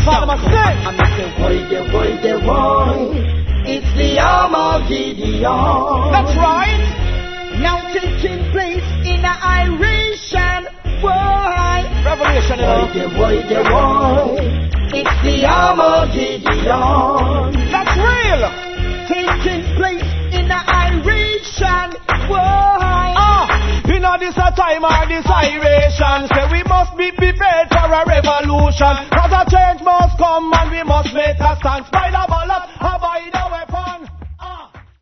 Father, I'm the boy. It's the arm of Gideon. That's right. Now taking place in an Iration war. Revelation, Boy. It's the arm of Gideon. That's real. Taking place in an Iration war. You know this a time of this iration. Say we must be prepared for a revolution. Cause a change must come and we must make a stand. By the ballot, by the way.